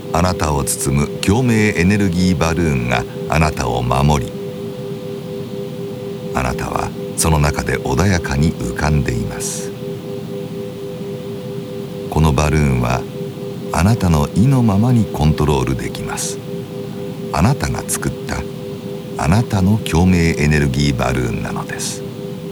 あなたを包む共鳴エネルギーバルーンがあなたを守り、あなたはその中で穏やかに浮かんでいます。このバルーンはあなたの意のままにコントロールできます。あなたが作ったあなたの共鳴エネルギーバルーンなのです。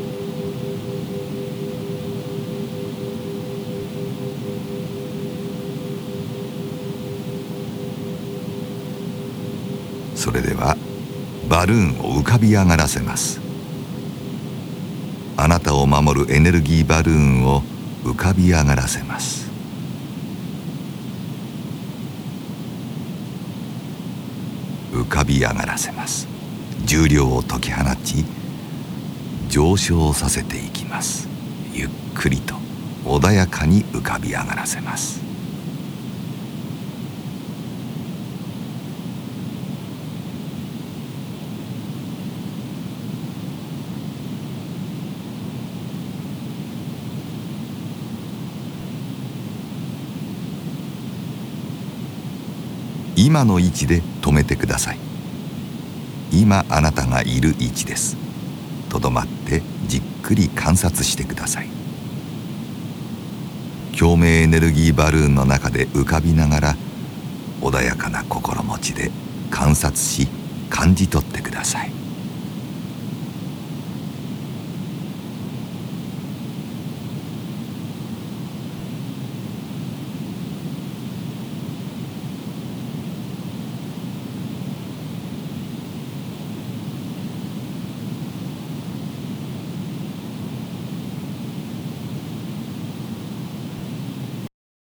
それではバルーンを浮かび上がらせます。あなたを守るエネルギーバルーンを浮かび上がらせます。浮かび上がらせます。重量を解き放ち、上昇させていきます。ゆっくりと穏やかに浮かび上がらせます。今の位置で止めてください。今あなたがいる位置です。とどまってじっくり観察してください。共鳴エネルギーバルーンの中で浮かびながら穏やかな心持ちで観察し感じ取ってください。